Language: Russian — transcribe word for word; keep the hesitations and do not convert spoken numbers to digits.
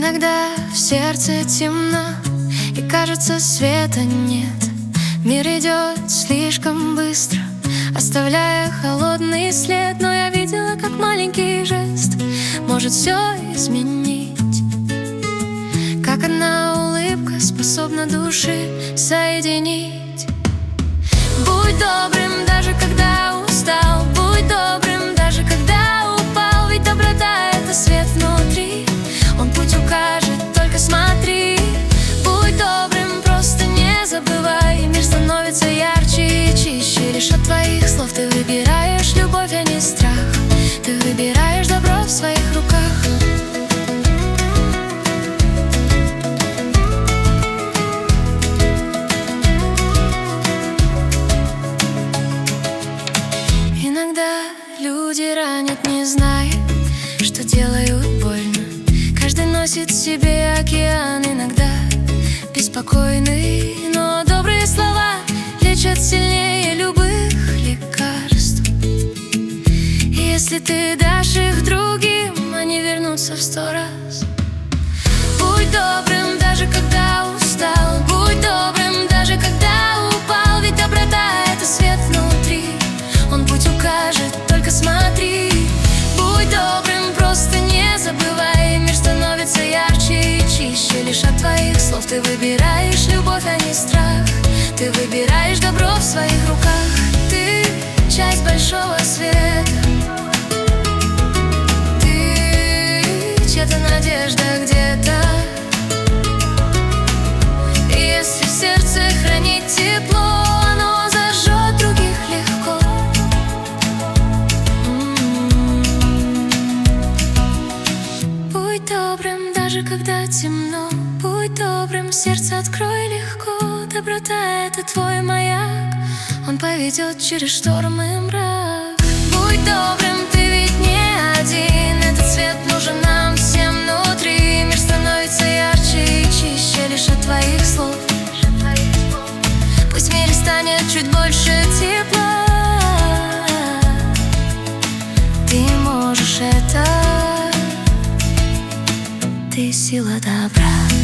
Иногда в сердце темно, и кажется, света нет. Мир идет слишком быстро, оставляя холодный след. Но я видела, как маленький жест может все изменить, как одна улыбка способна души соединить. Будь добрым, даже когда устал, будь добрым, даже когда упал. Ведь доброта — это свет внутри, он путь укажет, только смотри. Будь добрым, просто не забывай, мир становится ярче и чище. Лишь от твоих слов ты выбираешь любовь, а не страх. Ты выбираешь добро в своих руках. Иногда люди ранят, не зная, что делают больно. Каждый носит в себе океан, иногда беспокойный. Но добрые слова лечат сильнее любых лекарств. И если ты дашь их другим, они вернутся в сто раз. Будь добрым, даже когда устал, будь добрым, даже когда упал. Ведь доброта — это свет внутри, он путь укажет, только смотри. Будь добрым, просто не забывай, мир становится ярче и чище. Лишь от твоих слов ты выбираешь любовь, а не страх. Ты выбираешь добро в своих руках. Ты часть большого света, ты чья-то надежда где-то. И если в сердце хранить тепло, оно зажжет других легко. Будь добрым, даже когда темно, будь добрым, сердце открой легко. Доброта — это твой маяк, он поведет через шторм и мрак. Будь добрым, ты ведь не один, этот свет нужен нам всем внутри. Мир становится ярче и чище лишь от твоих слов. Пусть в мире станет чуть больше тепла. Ты можешь это, ты сила добра.